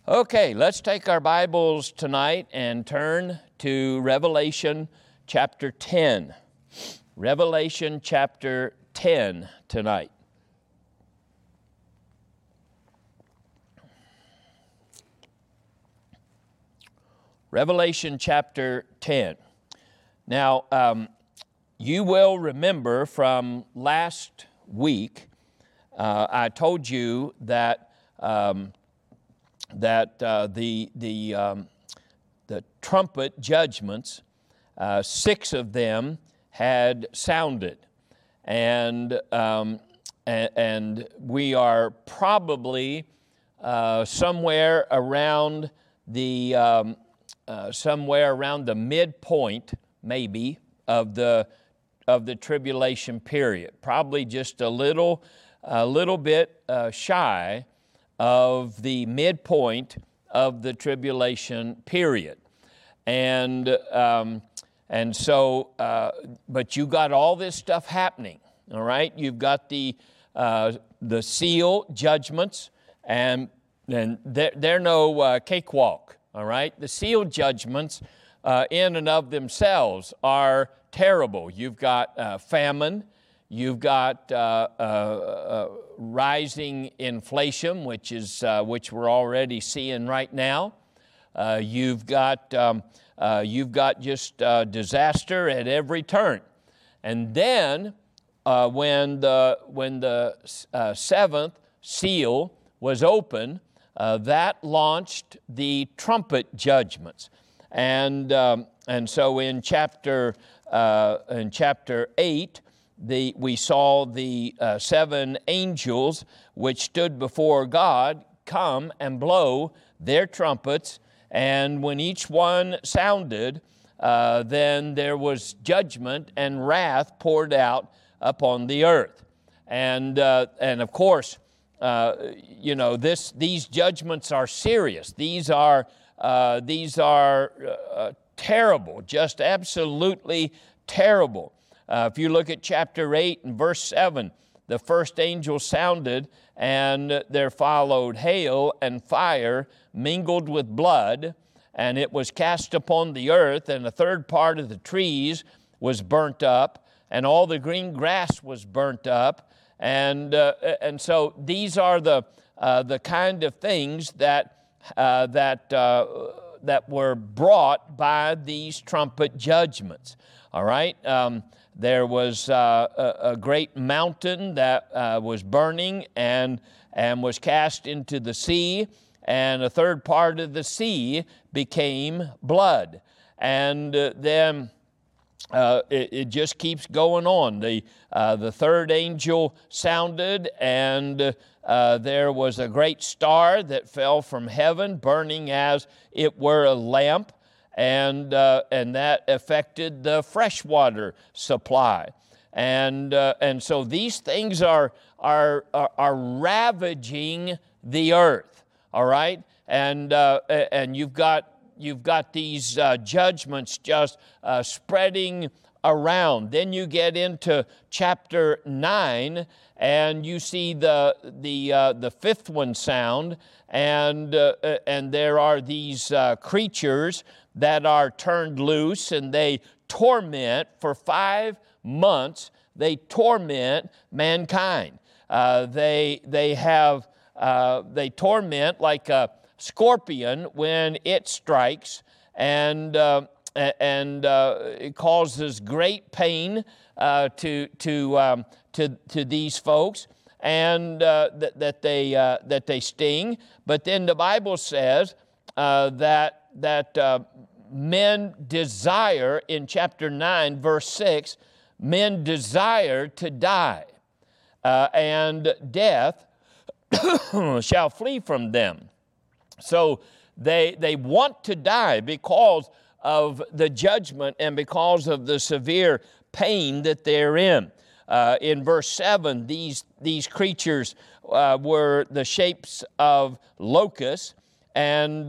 Okay, let's take our Bibles tonight and turn to Revelation chapter 10. Revelation chapter 10 tonight. Revelation chapter 10. Now, you will remember from last week, I told you that the trumpet judgments, 6 of them had sounded, and we are probably somewhere around the midpoint, maybe, of the tribulation period. Probably just a little bit shy of the midpoint of the tribulation period. And so, but you got all this stuff happening, all right? You've got the seal judgments, and they're no cakewalk, all right? The seal judgments in and of themselves are terrible. You've got famine. You've got rising inflation, which we're already seeing right now. You've got just disaster at every turn. And then when the seventh seal was open, that launched the trumpet judgments. And so in chapter 8. We saw the 7 angels which stood before God come and blow their trumpets, and when each one sounded, then there was judgment and wrath poured out upon the earth. And of course, these judgments are serious. These are terrible, just absolutely terrible. If you look at chapter 8 and verse 7, the first angel sounded, and there followed hail and fire mingled with blood, and it was cast upon the earth, and a third part of the trees was burnt up, and all the green grass was burnt up, and so these are the kind of things that were brought by these trumpet judgments. All right. There was a great mountain that was burning and was cast into the sea, and a third part of the sea became blood. And then it just keeps going on. The third angel sounded, and there was a great star that fell from heaven, burning as it were a lamp. And that affected the freshwater supply, and so these things are ravaging the earth. All right, and you've got these judgments just spreading around. Then you get into chapter 9, and you see the fifth one sound, and there are these creatures that are turned loose, and they torment for 5 months. They torment mankind. They torment like a scorpion when it strikes, and it causes great pain to these folks, and that they sting. But then the Bible says that men desire, in chapter 9, verse 6, men desire to die, and death shall flee from them. So they want to die because of the judgment and because of the severe pain that they're in. In verse 7, these creatures were the shapes of locusts, and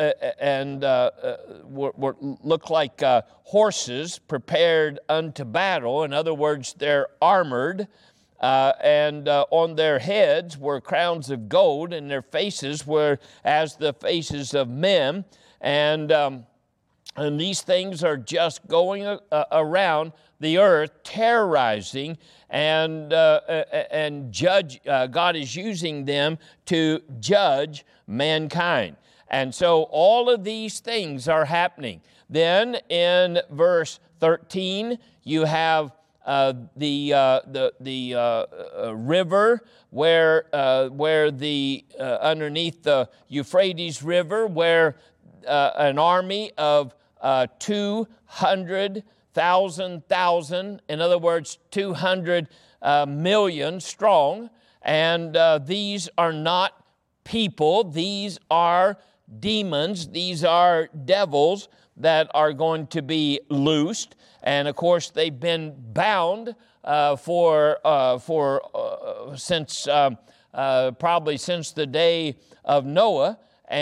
look like horses prepared unto battle. In other words, they're armored, and on their heads were crowns of gold, and their faces were as the faces of men. And these things are just going around the earth, terrorizing, and judge. God is using them to judge mankind. And so all of these things are happening. Then in verse 13, you have the river where the underneath the Euphrates River, where an army of 200,000, in other words, 200 million strong, and these are not people; these are demons. These are devils that are going to be loosed. And of course, they've been bound since probably since the day of Noah,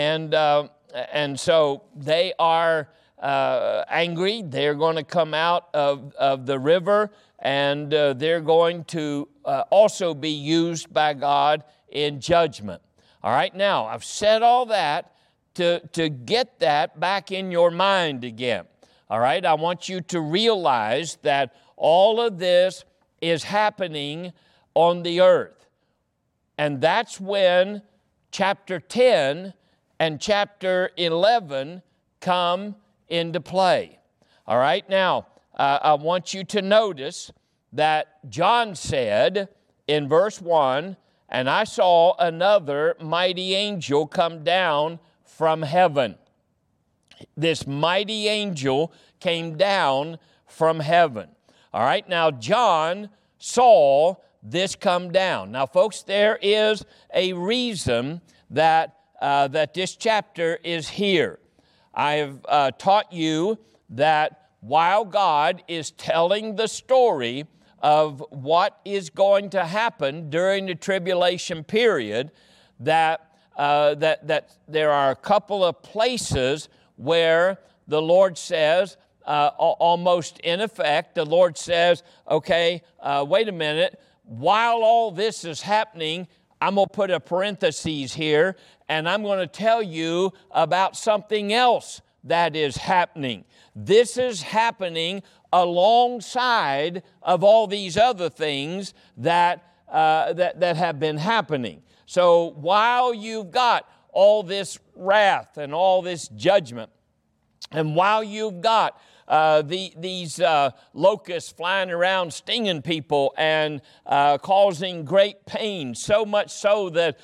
and so they are angry. They're going to come out of the river, and they're going to also be used by God in judgment. All right, now I've said all that to get that back in your mind again. All right, I want you to realize that all of this is happening on the earth. And that's when chapter 10 and chapter 11 come into play. All right, now I want you to notice that John said in verse 1, "And I saw another mighty angel come down from heaven." This mighty angel came down from heaven. All right, now John saw this come down. Now, folks, there is a reason that this chapter is here. I have taught you that while God is telling the story of what is going to happen during the tribulation period, that there are a couple of places where the Lord says, almost in effect, the Lord says, okay, wait a minute, while all this is happening, I'm going to put a parenthesis here, and I'm going to tell you about something else that is happening. This is happening alongside of all these other things that have been happening. So while you've got all this wrath and all this judgment, and while you've got these locusts flying around stinging people and causing great pain, so much so that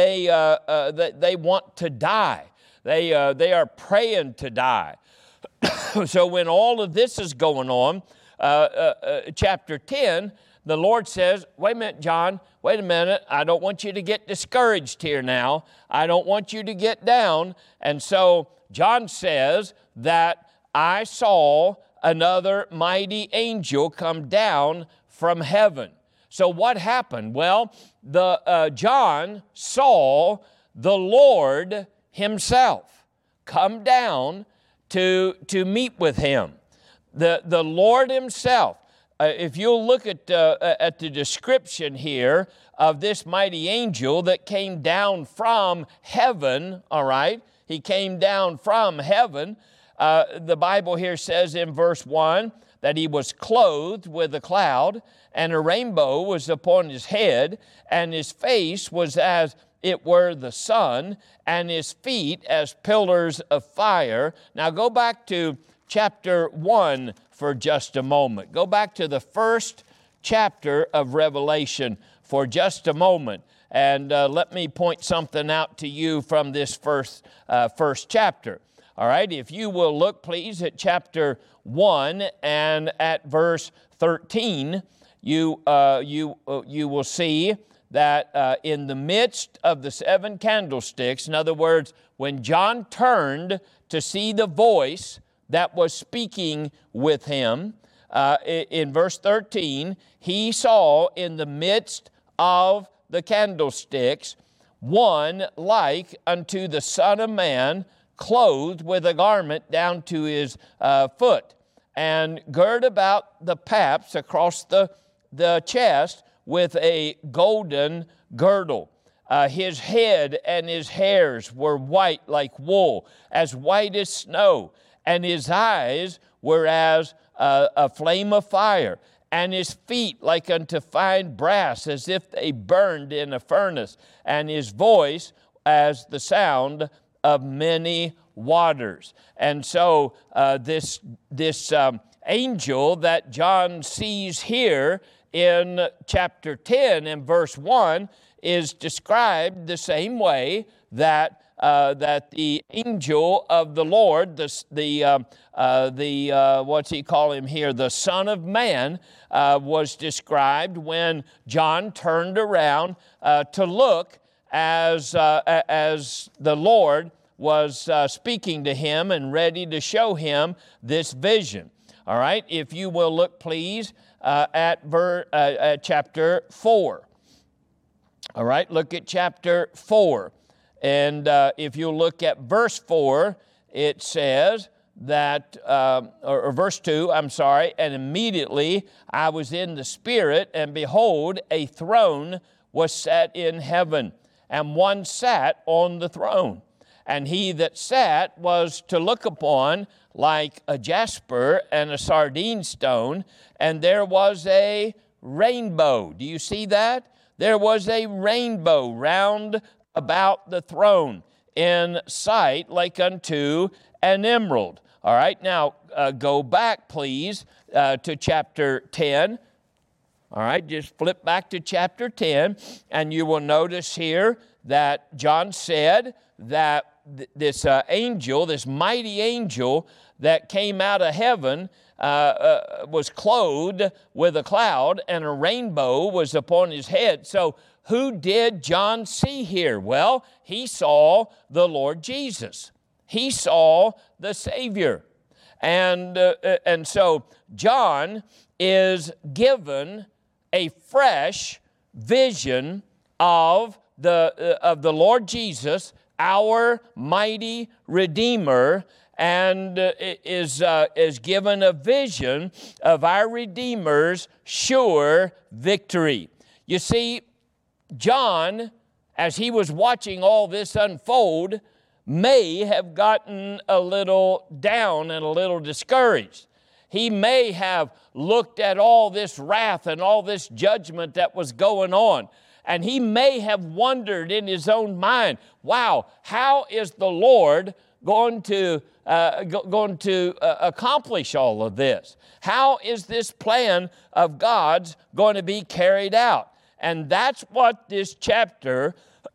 they want to die. They are praying to die. So when all of this is going on, chapter 10, the Lord says, wait a minute, John, wait a minute. I don't want you to get discouraged here now. I don't want you to get down. And so John says that I saw another mighty angel come down from heaven. So what happened? Well, John saw the Lord himself come down to meet with him. The Lord himself. If you'll look at the description here of this mighty angel that came down from heaven, all right? He came down from heaven. The Bible here says in verse 1 that he was clothed with a cloud, and a rainbow was upon his head, and his face was as it were the sun, and his feet as pillars of fire. Now go back to chapter 1 for just a moment. Go back to the first chapter of Revelation for just a moment. And let me point something out to you from this first chapter. All right, if you will look, please, at chapter 1 and at verse 13, you will see that in the midst of the seven candlesticks, in other words, when John turned to see the voice that was speaking with him, in verse 13, he saw in the midst of the candlesticks one like unto the Son of Man, clothed with a garment down to his foot, and girt about the paps across the chest with a golden girdle. His head and his hairs were white like wool, as white as snow, and his eyes were as a flame of fire, and his feet like unto fine brass, as if they burned in a furnace, and his voice as the sound of many waters. And so this angel that John sees here in chapter 10 and verse 1 is described the same way that the angel of the Lord, what's he call him here? The Son of Man was described when John turned around to look as the Lord was speaking to him and ready to show him this vision. All right, if you will look, please, at chapter 4. All right, look at chapter 4. And if you look at verse 4, it says that, or verse 2, I'm sorry, and immediately I was in the Spirit, and behold, a throne was set in heaven, and one sat on the throne. And he that sat was to look upon like a jasper and a sardine stone, and there was a rainbow. Do you see that? There was a rainbow round about the throne, in sight like unto an emerald. All right, now go back, please, to chapter 10. All right, just flip back to chapter 10, and you will notice here that John said that this angel, this mighty angel that came out of heaven, was clothed with a cloud, and a rainbow was upon his head. So who did John see here? Well, he saw the Lord Jesus. He saw the Savior. And so John is given a fresh vision of the Lord Jesus, our mighty Redeemer, and is given a vision of our Redeemer's sure victory. You see, John, as he was watching all this unfold, may have gotten a little down and a little discouraged. He may have looked at all this wrath and all this judgment that was going on, and he may have wondered in his own mind, wow, how is the Lord going to accomplish all of this? How is this plan of God's going to be carried out? And that's what this chapter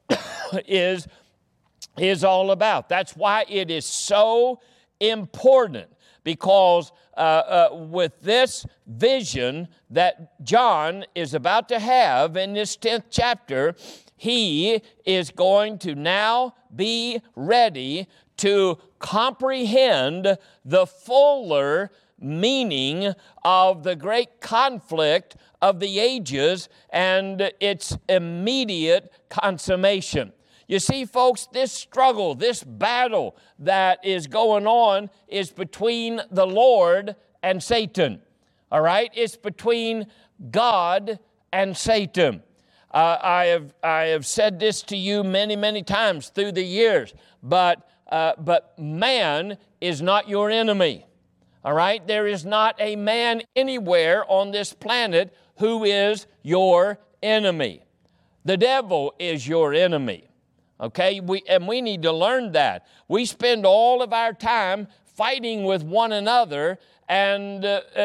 is all about. That's why it is so important, because with this vision that John is about to have in this 10th chapter, he is going to now be ready to comprehend the fuller meaning of the great conflict of the ages and its immediate consummation. You see, folks, this struggle, this battle that is going on is between the Lord and Satan. All right? It's between God and Satan. I have said this to you many, many times through the years, but man is not your enemy. All right? There is not a man anywhere on this planet who is your enemy. The devil is your enemy. Okay? We need to learn that. We spend all of our time fighting with one another, and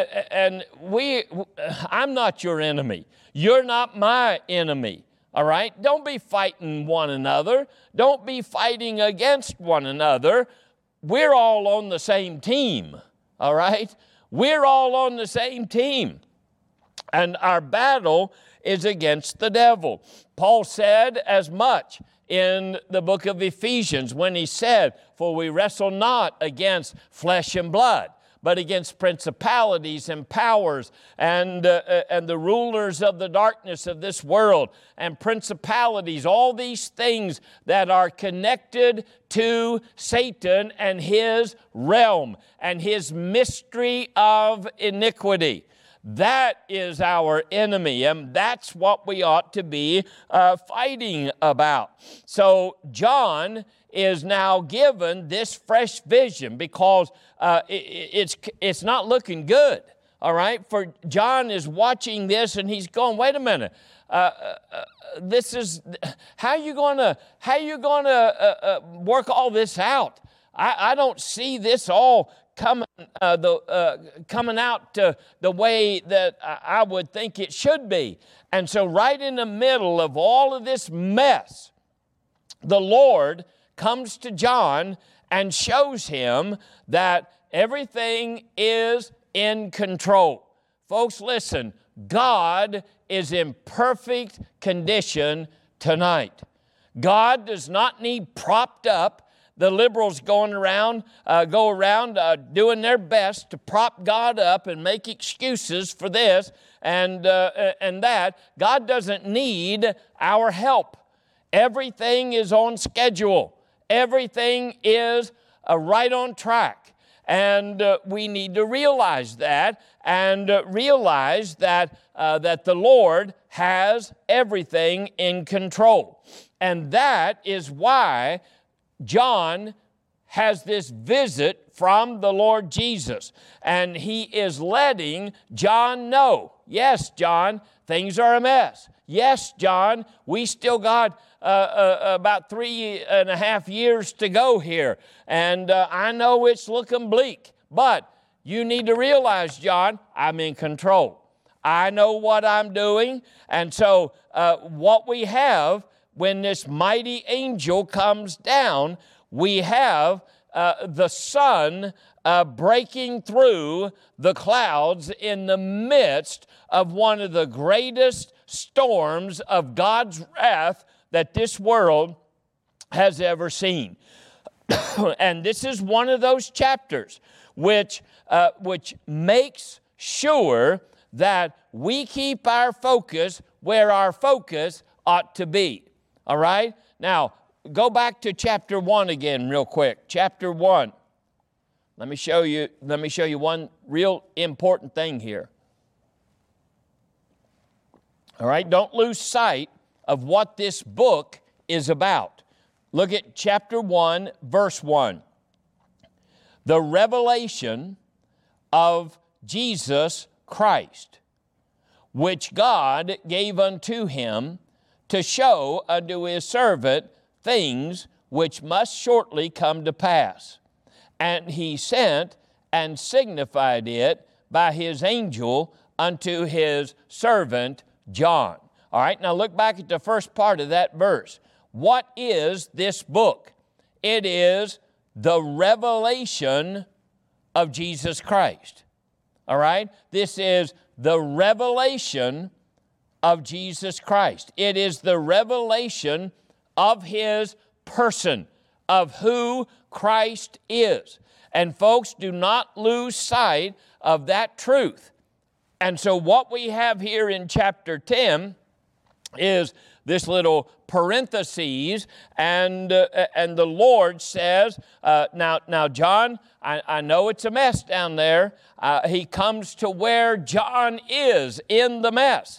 I'm not your enemy. You're not my enemy. All right? Don't be fighting one another. Don't be fighting against one another. We're all on the same team. All right? We're all on the same team. And our battle is against the devil. Paul said as much in the book of Ephesians when he said, "For we wrestle not against flesh and blood, but against principalities and powers and the rulers of the darkness of this world, and principalities," all these things that are connected to Satan and his realm and his mystery of iniquity. That is our enemy, and that's what we ought to be fighting about. So John is now given this fresh vision because it's not looking good. All right, for John is watching this and he's going, wait a minute, this is how you gonna work all this out? I don't see this all coming out the way that I would think it should be. And so right in the middle of all of this mess, the Lord comes to John and shows him that everything is in control. Folks, listen, God is in perfect condition tonight. God does not need propped up. The liberals go around doing their best to prop God up and make excuses for this and that. God doesn't need our help. Everything is on schedule. Everything is right on track. And we need to realize that and realize that the Lord has everything in control. And that is why John has this visit from the Lord Jesus. And he is letting John know, yes, John, things are a mess. Yes, John, we still got about 3.5 years to go here. And I know it's looking bleak, but you need to realize, John, I'm in control. I know what I'm doing. And so what we have when this mighty angel comes down, we have the sun breaking through the clouds in the midst of one of the greatest storms of God's wrath that this world has ever seen. And this is one of those chapters which makes sure that we keep our focus where our focus ought to be. All right? Now, go back to chapter 1 again real quick. Chapter 1. Let me show you one real important thing here. All right? Don't lose sight of what this book is about. Look at chapter 1, verse 1. The revelation of Jesus Christ, which God gave unto him to show unto his servant things which must shortly come to pass. And he sent and signified it by his angel unto his servant John. All right, now look back at the first part of that verse. What is this book? It is the revelation of Jesus Christ. All right, this is the revelation of Jesus Christ. It is the revelation of his person, of who Christ is. And folks, do not lose sight of that truth. And so what we have here in chapter 10 is this little parentheses, and the Lord says, now John, I know it's a mess down there. He comes to where John is in the mess,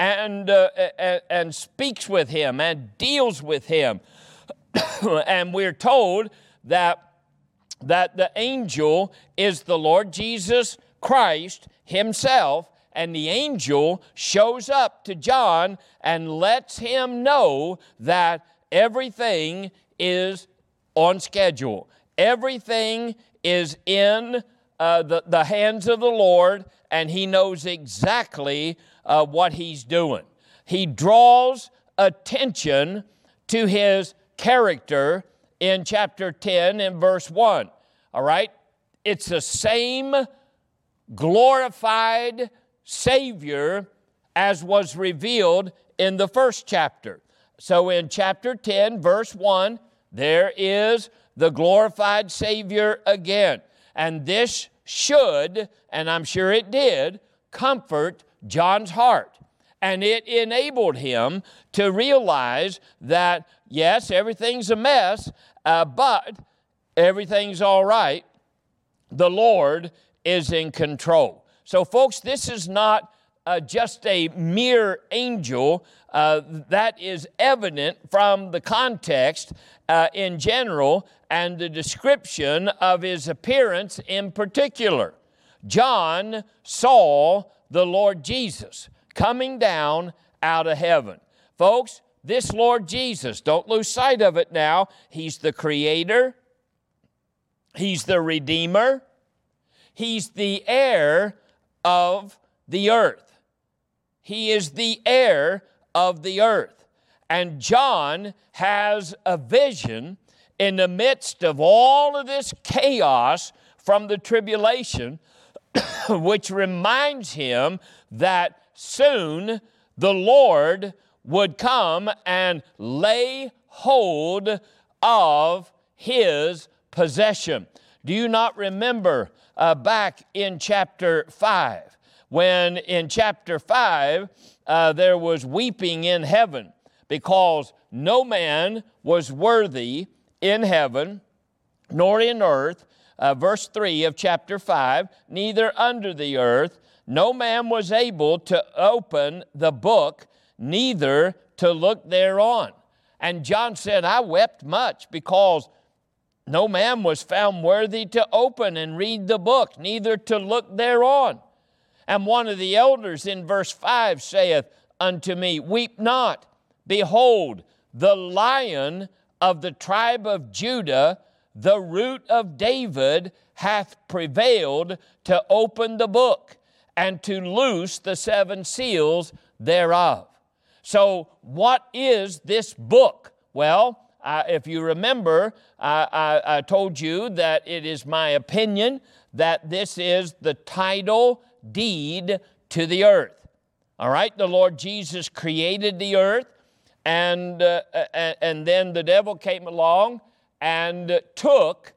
and speaks with him and deals with him. And we're told that the angel is the Lord Jesus Christ himself, and the angel shows up to John and lets him know that everything is on schedule. Everything is in the hands of the Lord, and he knows exactly what he's doing. He draws attention to his character in chapter 10 and verse 1. All right? It's the same glorified Savior as was revealed in the first chapter. So in chapter 10, verse 1, there is the glorified Savior again. And this should, and I'm sure it did, comfort John's heart. And it enabled him to realize that, yes, everything's a mess, but everything's all right. The Lord is in control. So folks, this is not just a mere angel. That is evident from the context in general and the description of his appearance in particular. John saw the Lord Jesus coming down out of heaven. Folks, this Lord Jesus, don't lose sight of it now. He's the Creator. He's the Redeemer. He's the heir of the earth. He is the heir of the earth. And John has a vision in the midst of all of this chaos from the tribulation, which reminds him that soon the Lord would come and lay hold of his possession. Do you not remember back in chapter 5, when in chapter 5 there was weeping in heaven because no man was worthy in heaven nor in earth, verse 3 of chapter 5, neither under the earth, no man was able to open the book, neither to look thereon. And John said, I wept much because no man was found worthy to open and read the book, neither to look thereon. And one of the elders in verse 5 saith unto me, Weep not, behold, the Lion of the tribe of Judah, the root of David, hath prevailed to open the book and to loose the 7 seals thereof. So what is this book? Well, if you remember, I told you that it is my opinion that this is the title deed to the earth. All right, the Lord Jesus created the earth, and then the devil came along and took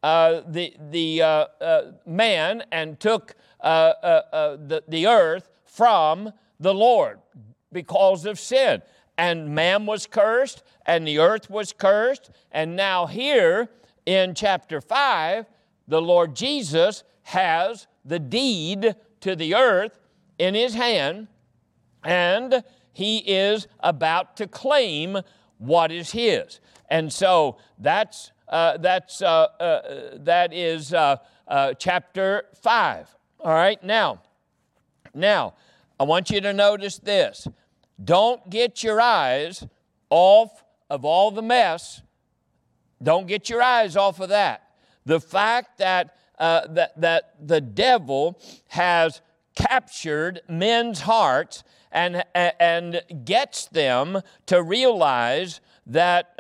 the man and took the earth from the Lord because of sin. And man was cursed, and the earth was cursed. And now here in chapter 5, the Lord Jesus has the deed to the earth in his hand, and he is about to claim what is his. And so that is chapter 5. All right, now, I want you to notice this. Don't get your eyes off of all the mess. Don't get your eyes off of that. The fact that the devil has captured men's hearts and gets them to realize that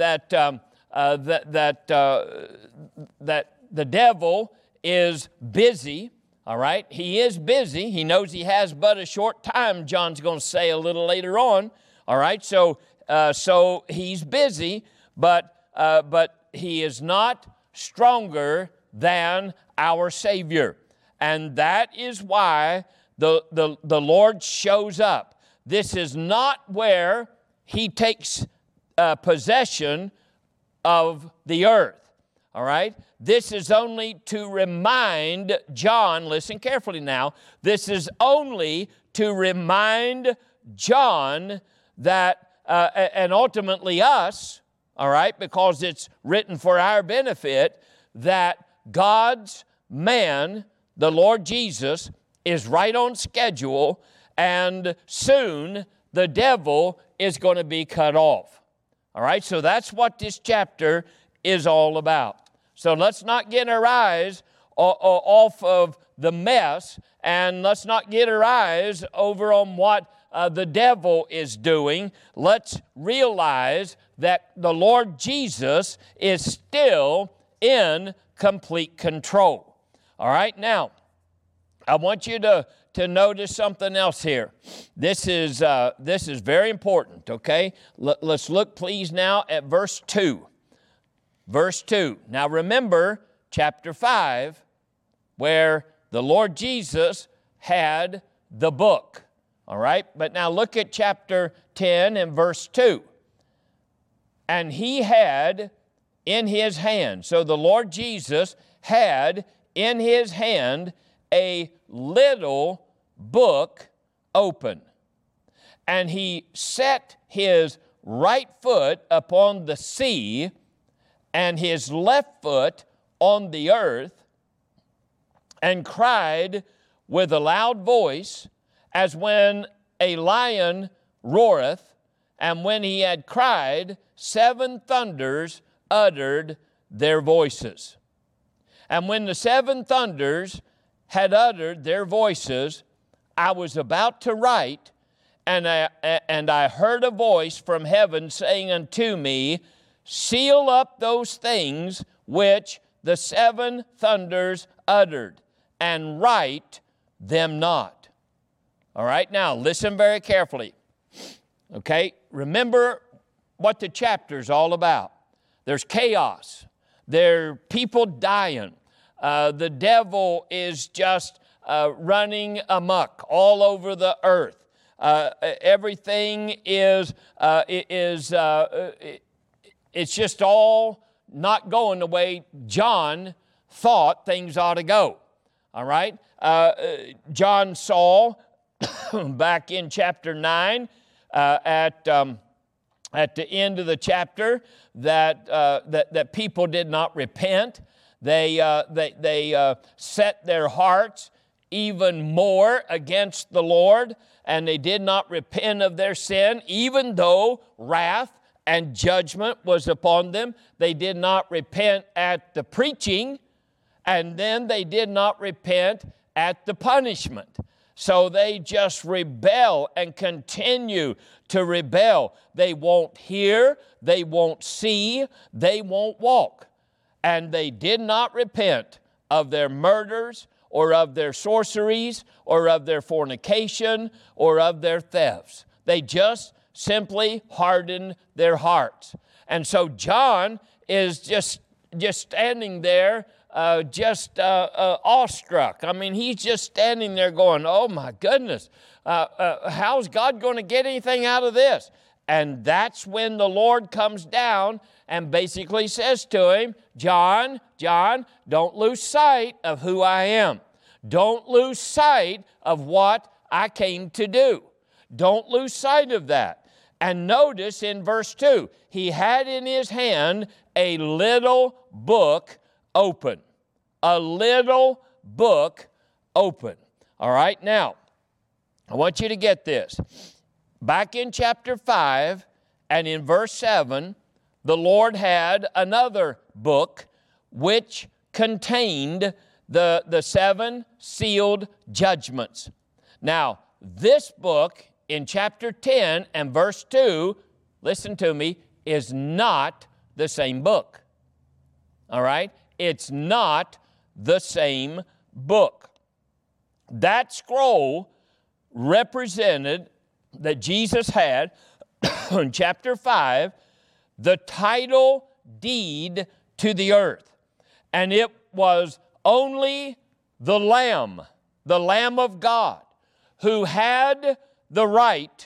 the devil is busy. All right, he is busy. He knows he has but a short time, John's going to say a little later on. All right, so he's busy, but he is not stronger than our Savior. And that is why the Lord shows up. This is not where he takes possession of the earth. All right? This is only to remind John, listen carefully now, this is only to remind John that, and ultimately us, all right, because it's written for our benefit, that God's man, the Lord Jesus, is right on schedule, and soon the devil is going to be cut off. All right, so that's what this chapter is all about. So let's not get our eyes off of the mess, and let's not get our eyes over on what the devil is doing. Let's realize that the Lord Jesus is still in complete control. All right, now, I want you to notice something else here. This is very important, okay? Let's look, please, now at verse 2. Verse 2. Now remember chapter 5, where the Lord Jesus had the book. All right? But now look at chapter 10 and verse 2. And he had in his hand, so the Lord Jesus had in his hand a little book open. And he set his right foot upon the sea and his left foot on the earth, and cried with a loud voice, as when a lion roareth, and when he had cried, 7 thunders uttered their voices. And when the 7 thunders had uttered their voices, I was about to write, and I heard a voice from heaven saying unto me, seal up those things which the 7 thunders uttered, and write them not. All right, now listen very carefully. Okay, remember what the chapter's all about. There's chaos. There are people dying. The devil is just running amok all over the earth. Everything is it's just all not going the way John thought things ought to go. All right? John saw back in chapter 9 at the end of the chapter that people did not repent. They set their hearts even more against the Lord, and they did not repent of their sin, even though wrath and judgment was upon them. They did not repent at the preaching, and then they did not repent at the punishment. So they just rebel and continue to rebel. They won't hear, they won't see, they won't walk. And they did not repent of their murders, or of their sorceries, or of their fornication, or of their thefts. They just simply hardened their hearts. And so John is just standing there, awestruck. I mean, he's just standing there going, oh my goodness, how's God going to get anything out of this? And that's when the Lord comes down and basically says to him, John, don't lose sight of who I am. Don't lose sight of what I came to do. Don't lose sight of that. And notice in verse 2, he had in his hand a little book open. A little book open. All right, now, I want you to get this. Back in chapter 5 and in verse 7, the Lord had another book which contained the 7 sealed judgments. Now, this book in chapter 10 and verse 2, listen to me, is not the same book. All right? It's not the same book. That scroll represented that Jesus had in chapter 5 the title deed to the earth. And it was only the Lamb of God, who had the right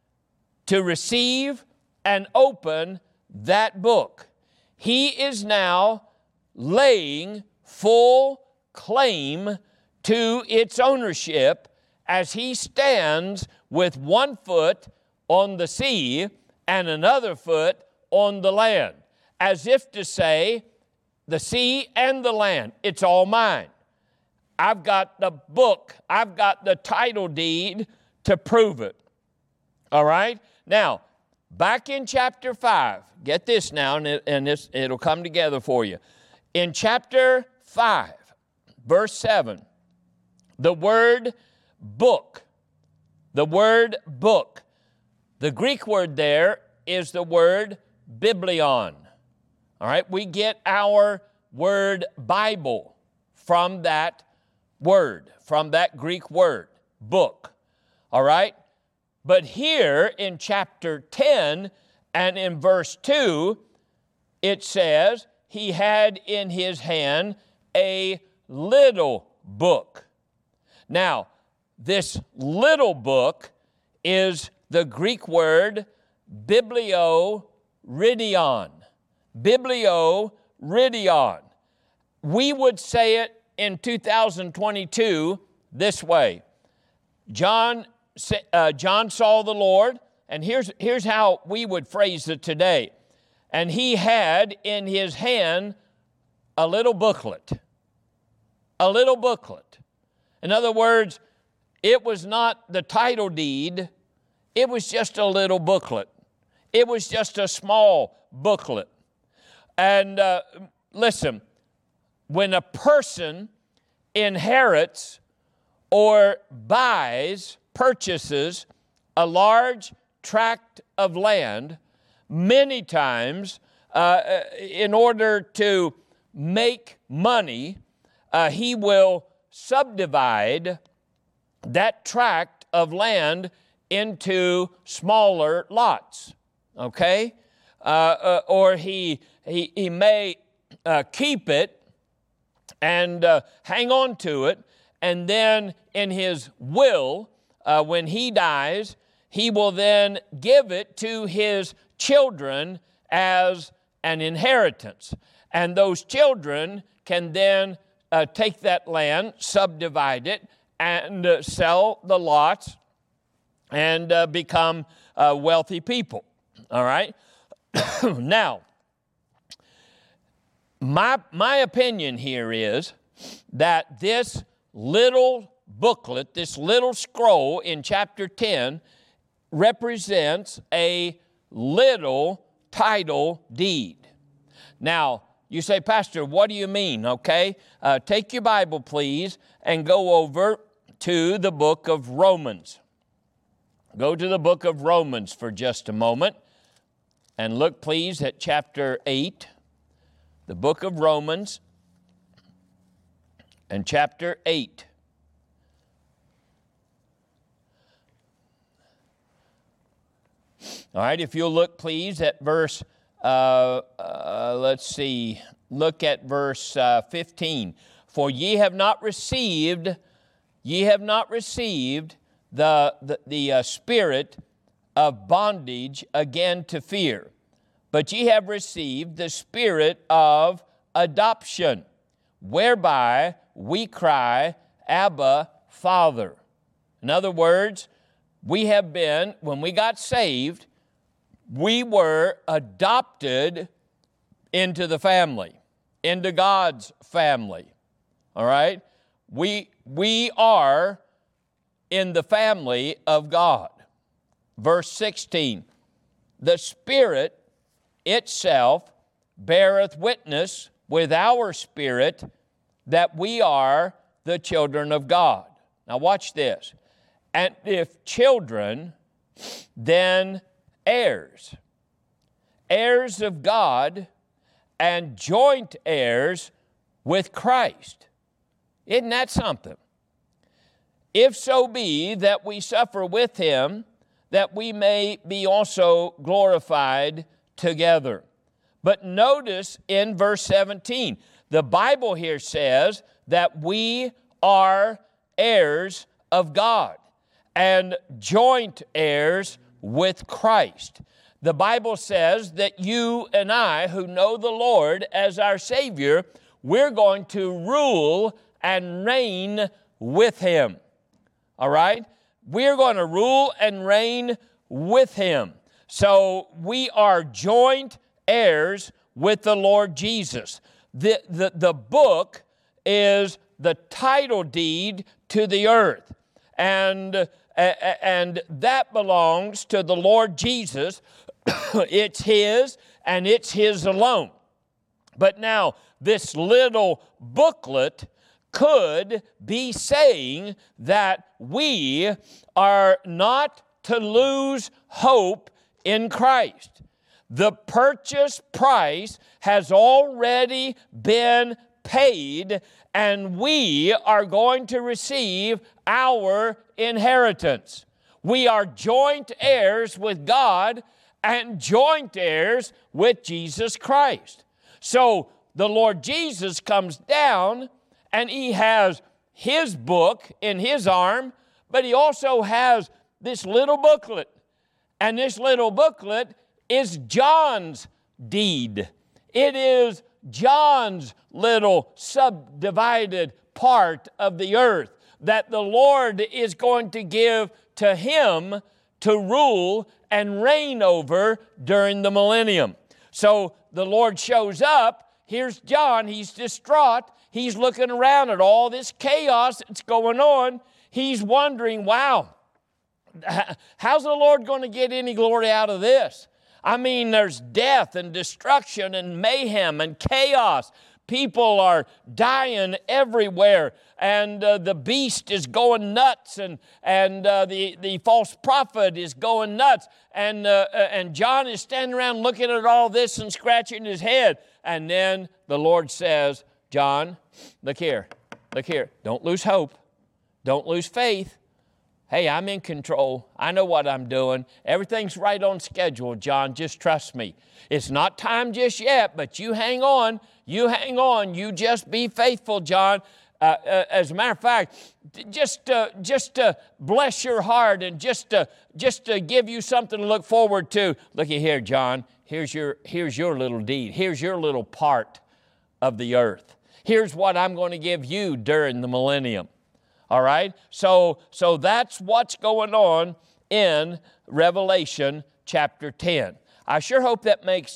to receive and open that book. He is now laying full claim to its ownership as he stands with one foot on the sea and another foot on the land, as if to say, the sea and the land, it's all mine. I've got the book, I've got the title deed to prove it. All right? Now, back in chapter 5, get this now, and it'll come together for you. In chapter 5, verse 7, the word book, the Greek word there is the word biblion. All right, we get our word Bible from that word, from that Greek word, book. All right, but here in chapter 10 and in verse 2, it says, he had in his hand a little book. Now, this little book is the Greek word biblioridion. Biblioridion. We would say it in 2022 this way. John saw the Lord, and here's how we would phrase it today. And he had in his hand a little booklet. A little booklet. In other words, it was not the title deed. It was just a little booklet. It was just a small booklet. And listen, when a person inherits or purchases a large tract of land, many times in order to make money, he will subdivide that tract of land into smaller lots, okay? Or he may keep it and hang on to it, and then in his will, when he dies, he will then give it to his children as an inheritance. And those children can then take that land, subdivide it, and sell the lots and become wealthy people. All right? Now, my opinion here is that this little booklet, this little scroll in chapter 10 represents a little title deed. Now, you say, Pastor, what do you mean? Okay, take your Bible, please, and go over to the book of Romans. Go to the book of Romans for just a moment and look, please, at chapter 8, the book of Romans and chapter 8. All right, if you'll look, please, at verse, look at verse 15. For ye have not received the spirit of bondage again to fear, but ye have received the spirit of adoption, whereby we cry, Abba, Father. In other words, we have been, when we got saved, we were adopted into the family, into God's family. All right? We are in the family of God. Verse 16, the Spirit itself beareth witness with our spirit that we are the children of God. Now watch this. And if children, then heirs, heirs of God and joint heirs with Christ. Isn't that something? If so be that we suffer with him, that we may be also glorified together. But notice in verse 17, the Bible here says that we are heirs of God and joint heirs with Christ. The Bible says that you and I, who know the Lord as our Savior, we're going to rule and reign with him. All right? We're going to rule and reign with him. So we are joint heirs with the Lord Jesus. The book is the title deed to the earth. And that belongs to the Lord Jesus. It's his, and it's his alone. But now, this little booklet could be saying that we are not to lose hope in Christ. The purchase price has already been paid, and we are going to receive our inheritance. We are joint heirs with God and joint heirs with Jesus Christ. So the Lord Jesus comes down, and he has his book in his arm, but he also has this little booklet. And this little booklet is John's deed. It is John's little subdivided part of the earth that the Lord is going to give to him to rule and reign over during the millennium. So the Lord shows up. Here's John. He's distraught. He's looking around at all this chaos that's going on. He's wondering, wow, how's the Lord going to get any glory out of this? I mean, there's death and destruction and mayhem and chaos. People are dying everywhere, and the beast is going nuts, and the false prophet is going nuts, and John is standing around looking at all this and scratching his head. And then the Lord says, John, look here, don't lose hope, don't lose faith. Hey, I'm in control. I know what I'm doing. Everything's right on schedule, John. Just trust me. It's not time just yet, but you hang on. You hang on. You just be faithful, John. As a matter of fact, just to bless your heart and just to give you something to look forward to. Looky here, John. Here's your little deed. Here's your little part of the earth. Here's what I'm going to give you during the millennium. All right? So that's what's going on in Revelation chapter 10. I sure hope that makes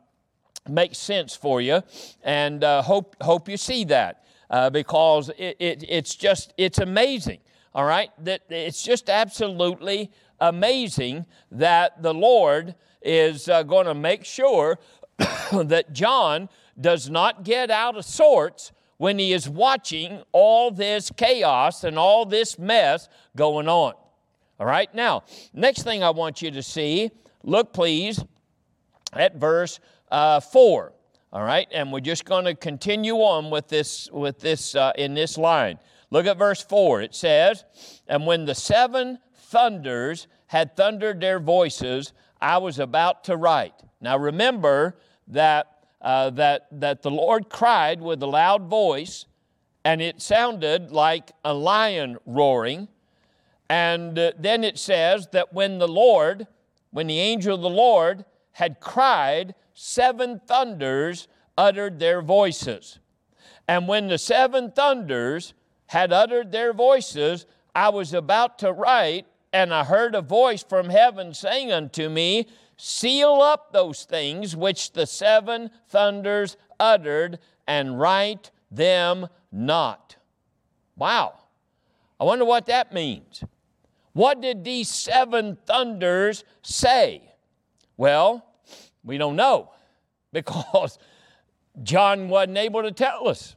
sense for you, and hope you see that because it's amazing. All right? That it's just absolutely amazing that the Lord is going to make sure that John does not get out of sorts when he is watching all this chaos and all this mess going on. All right, now, next thing I want you to see, look please at verse 4. All right, and we're just going to continue on with this in this line. Look at verse 4. It says, "And when the 7 thunders had thundered their voices, I was about to write." Now remember that the Lord cried with a loud voice, and it sounded like a lion roaring. And then it says that when the angel of the Lord had cried, 7 thunders uttered their voices. And when the 7 thunders had uttered their voices, I was about to write, and I heard a voice from heaven saying unto me, "Seal up those things which the 7 thunders uttered, and write them not." Wow. I wonder what that means. What did these 7 thunders say? Well, we don't know because John wasn't able to tell us.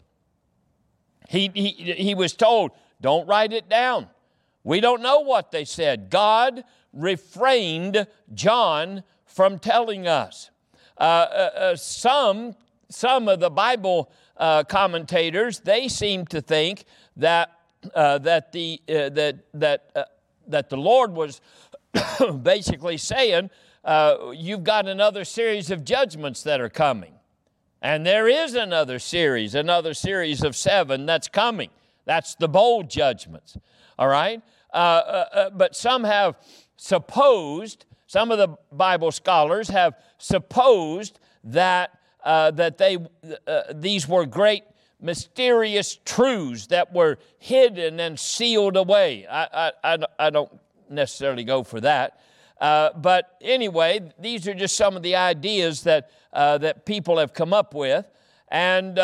He was told, don't write it down. We don't know what they said. God refrained John from telling us. Some of the Bible commentators, they seem to think that the Lord was basically saying, you've got another series of judgments that are coming. And there is another series of 7 that's coming. That's the bowl judgments. All right? But some have supposed, some of the Bible scholars have supposed that these were great mysterious truths that were hidden and sealed away. I don't necessarily go for that. But anyway, these are just some of the ideas that people have come up with, and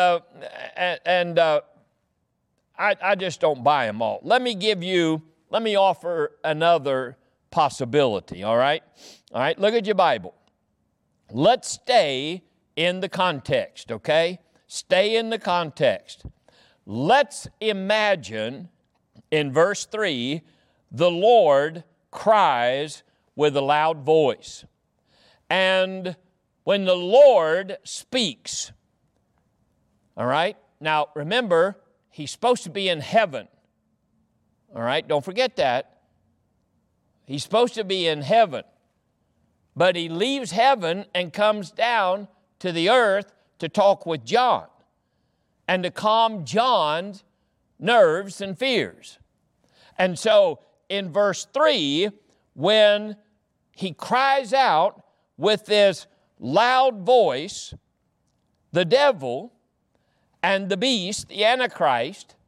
I just don't buy them all. Let me offer another possibility, all right? All right, look at your Bible. Let's stay in the context, okay? Stay in the context. Let's imagine in verse 3, the Lord cries with a loud voice. And when the Lord speaks, all right? Now, remember, He's supposed to be in heaven. All right? Don't forget that. He's supposed to be in heaven. But He leaves heaven and comes down to the earth to talk with John and to calm John's nerves and fears. And so in verse 3, when he cries out with this loud voice, the devil and the beast, the Antichrist,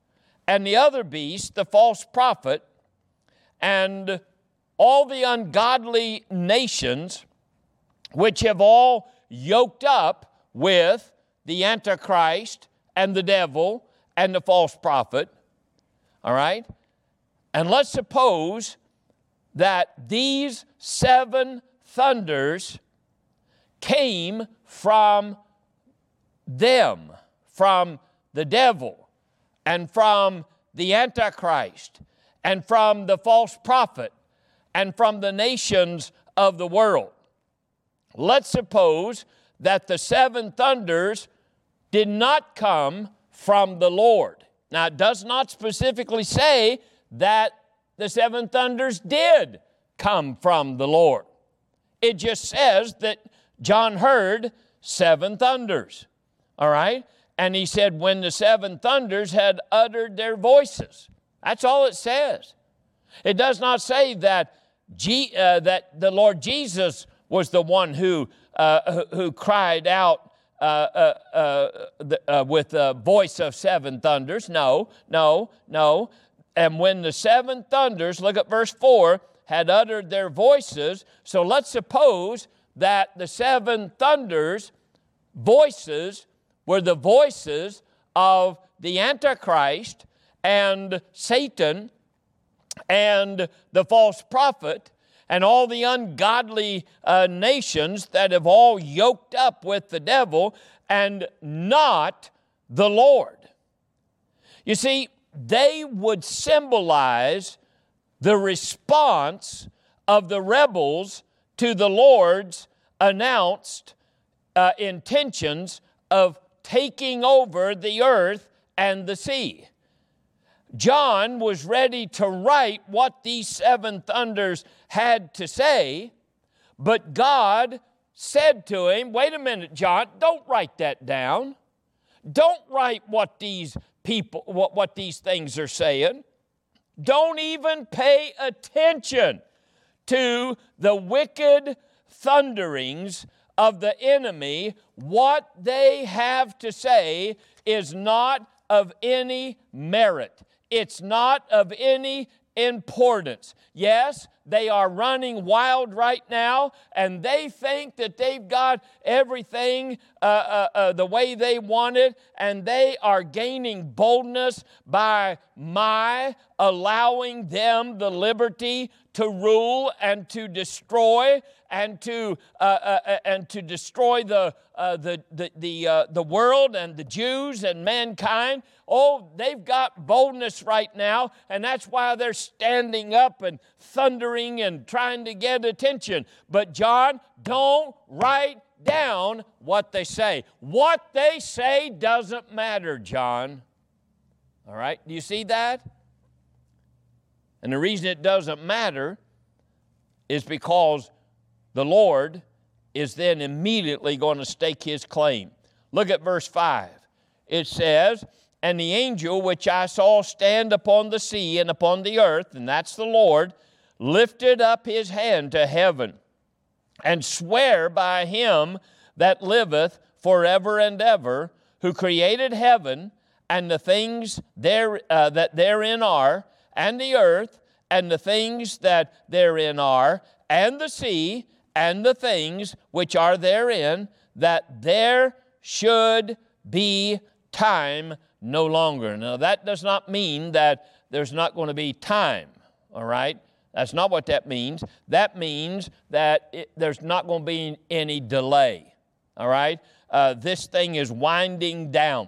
and the other beast, the false prophet, and all the ungodly nations which have all yoked up with the Antichrist and the devil and the false prophet. All right? And let's suppose that these 7 thunders came from them, from the devil, and from the Antichrist, and from the false prophet, and from the nations of the world. Let's suppose that the 7 thunders did not come from the Lord. Now, it does not specifically say that the 7 thunders did come from the Lord. It just says that John heard 7 thunders. All right? And he said, when the 7 thunders had uttered their voices. That's all it says. It does not say that that the Lord Jesus was the one who cried out with a voice of 7 thunders. No. And when the 7 thunders, look at verse 4, had uttered their voices. So let's suppose that the 7 thunders voices were the voices of the Antichrist and Satan and the false prophet and all the ungodly nations that have all yoked up with the devil, and not the Lord. You see, they would symbolize the response of the rebels to the Lord's announced intentions of taking over the earth and the sea. John was ready to write what these 7 thunders had to say, but God said to him, wait a minute, John, don't write that down. Don't write what these people, what these things are saying. Don't even pay attention to the wicked thunderings of the enemy. What they have to say is not of any merit. It's not of any importance. Yes, they are running wild right now, and they think that they've got everything the way they want it, and they are gaining boldness by my allowing them the liberty to rule and to destroy and to destroy the world and the Jews and mankind. Oh, they've got boldness right now, and that's why they're standing up and thundering and trying to get attention. But John, don't write down what they say. What they say doesn't matter, John. All right, do you see that? And the reason it doesn't matter is because the Lord is then immediately going to stake his claim. Look at verse 5. It says, and the angel which I saw stand upon the sea and upon the earth, and that's the Lord, lifted up his hand to heaven and sware by him that liveth forever and ever, who created heaven and the things there, that therein are, and the earth and the things that therein are, and the sea and the things which are therein, that there should be time no longer. Now, that does not mean that there's not going to be time, all right? That's not what that means. That means that there's not going to be any delay, all right? This thing is winding down.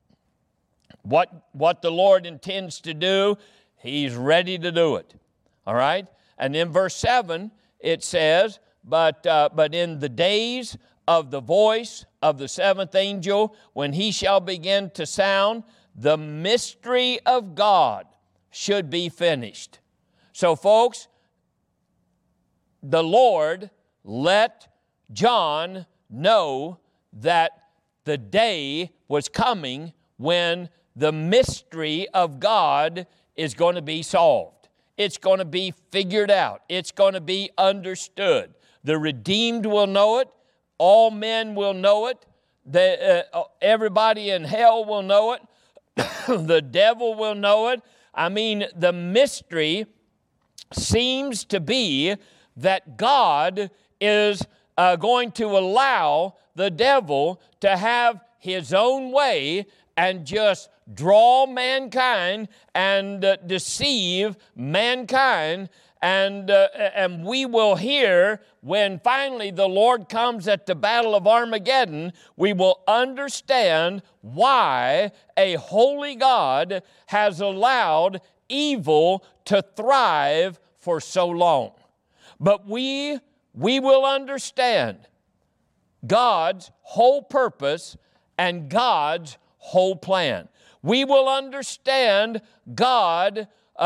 What the Lord intends to do, he's ready to do it, all right? And in verse 7, it says, but in the days of the voice of the 7th angel, when he shall begin to sound, the mystery of God should be finished. So, folks, the Lord let John know that the day was coming when the mystery of God is going to be solved. It's going to be figured out. It's going to be understood. The redeemed will know it. All men will know it. Everybody in hell will know it. The devil will know it. I mean, the mystery seems to be that God is going to allow the devil to have his own way and just draw mankind and deceive mankind. And we will hear when finally the Lord comes at the Battle of Armageddon, we will understand why a holy God has allowed evil to thrive for so long. But we will understand God's whole purpose and God's whole plan. We will understand God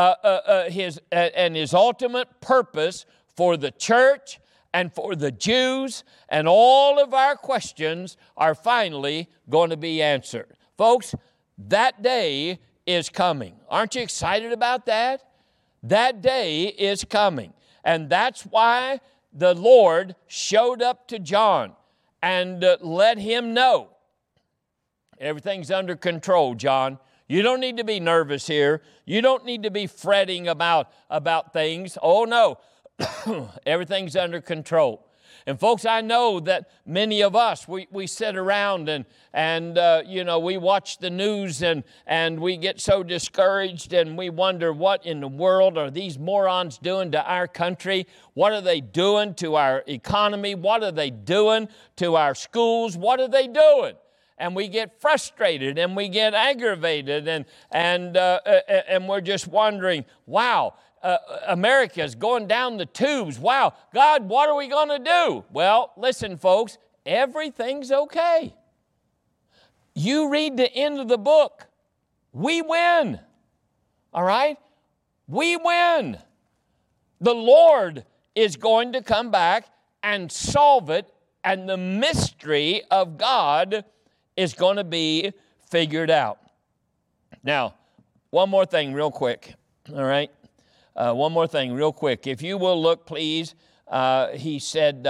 his ultimate purpose for the church and for the Jews, and all of our questions are finally going to be answered. Folks, that day is coming. Aren't you excited about that? That day is coming. And that's why the Lord showed up to John and let him know everything's under control, John. You don't need to be nervous here. You don't need to be fretting about things. Oh, no. Everything's under control. And folks, I know that many of us, we sit around and we watch the news and we get so discouraged and we wonder what in the world are these morons doing to our country? What are they doing to our economy? What are they doing to our schools? What are they doing? And we get frustrated and we get aggravated and we're just wondering, wow, America's going down the tubes. Wow, God, what are we going to do? Well, listen, folks, everything's okay. You read the end of the book. We win. All right? We win. The Lord is going to come back and solve it, and the mystery of God is going to be figured out. Now, one more thing real quick, all right? One more thing real quick. If you will look, please, he said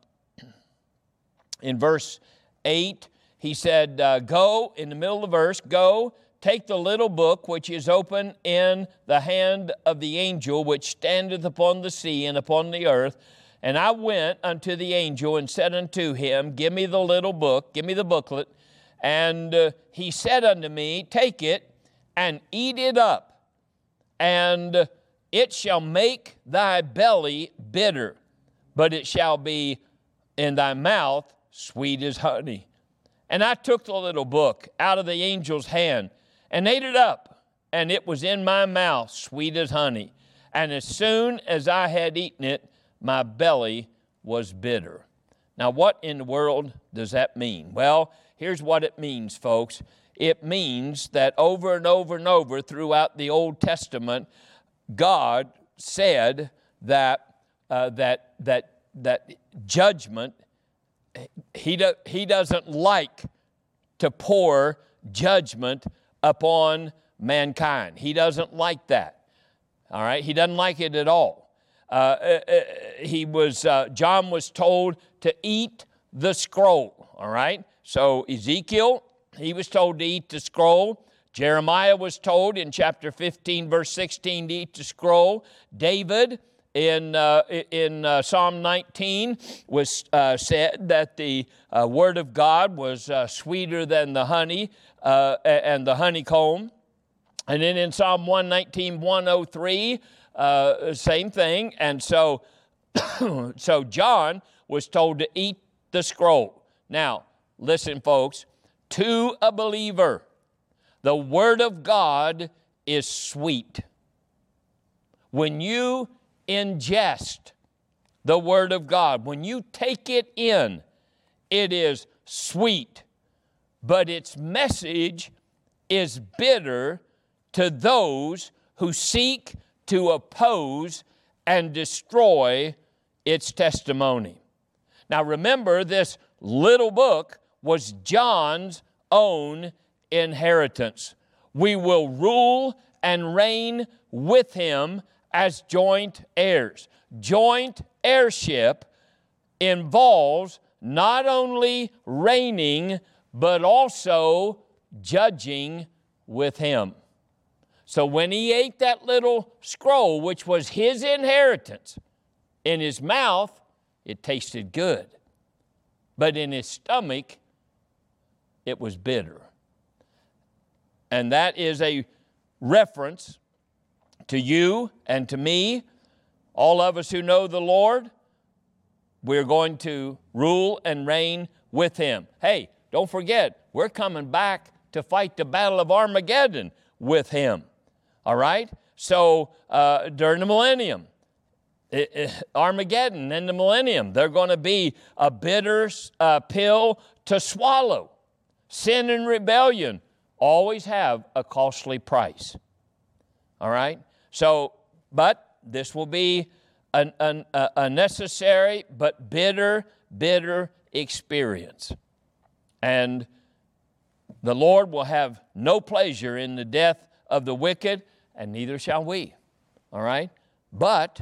in verse 8, he said, go, in the middle of the verse, go, take the little book which is open in the hand of the angel which standeth upon the sea and upon the earth. And I went unto the angel and said unto him, give me the little book, give me the booklet. And he said unto me, take it and eat it up, and it shall make thy belly bitter, but it shall be in thy mouth sweet as honey. And I took the little book out of the angel's hand and ate it up, and it was in my mouth sweet as honey. And as soon as I had eaten it, my belly was bitter. Now, what in the world does that mean? Well, here's what it means, folks. It means that over and over and over throughout the Old Testament, God said that judgment, He doesn't like to pour judgment upon mankind. He doesn't like that. All right, He doesn't like it at all. John was told to eat the scroll. All right, so Ezekiel, he was told to eat the scroll. Jeremiah was told in chapter 15, verse 16, to eat the scroll. David in Psalm 19 was said that the word of God was sweeter than the honey and the honeycomb. And then in Psalm 119, 103, same thing. And so John was told to eat the scroll. Now, listen, folks, to a believer, the Word of God is sweet. When you ingest the Word of God, when you take it in, it is sweet, but its message is bitter to those who seek to oppose and destroy its testimony. Now remember, this little book was John's own inheritance. We will rule and reign with him as joint heirs. Joint heirship involves not only reigning, but also judging with him. So when he ate that little scroll, which was his inheritance, in his mouth, it tasted good. But in his stomach, it was bitter. And that is a reference to you and to me, all of us who know the Lord. We're going to rule and reign with him. Hey, don't forget, we're coming back to fight the battle of Armageddon with him. All right? So during the millennium, Armageddon and the millennium, they're going to be a bitter pill to swallow. Sin and rebellion always have a costly price. All right? So, but this will be a necessary but bitter experience. And the Lord will have no pleasure in the death of the wicked, and neither shall we. All right? But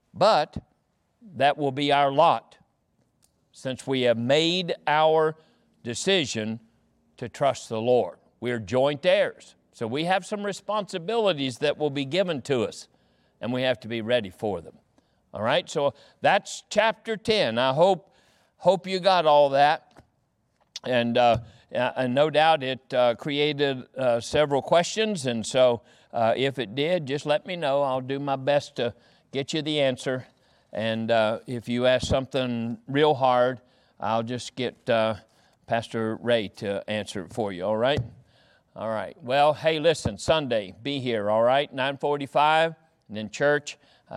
that will be our lot, since we have made our decision to trust the Lord. We're joint heirs. So we have some responsibilities that will be given to us, and we have to be ready for them. All right? So that's chapter 10. I hope you got all that. And no doubt it created several questions. And so if it did, just let me know. I'll do my best to get you the answer. And if you ask something real hard, I'll just get Pastor Ray to answer it for you, all right? All right. Well, hey, listen, Sunday, be here, all right? 9:45, and then church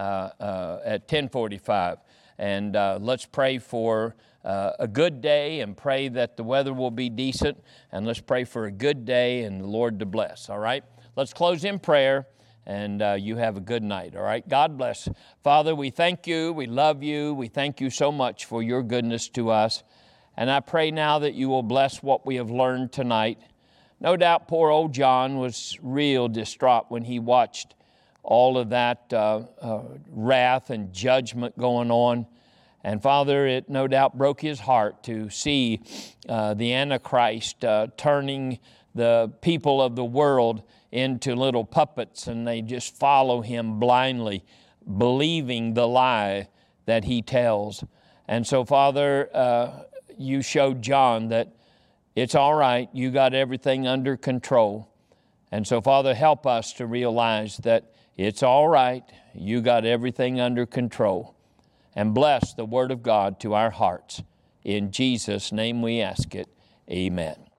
at 10:45. And let's pray for a good day and pray that the weather will be decent. And let's pray for a good day and the Lord to bless, all right? Let's close in prayer. And you have a good night, all right? God bless. Father, we thank you. We love you. We thank you so much for your goodness to us. And I pray now that you will bless what we have learned tonight. No doubt poor old John was real distraught when he watched all of that wrath and judgment going on. And Father, it no doubt broke his heart to see the Antichrist turning the people of the world into little puppets, and they just follow him blindly, believing the lie that he tells. And so, Father, you showed John that it's all right. You got everything under control. And so, Father, help us to realize that it's all right. You got everything under control. And bless the Word of God to our hearts. In Jesus' name we ask it. Amen.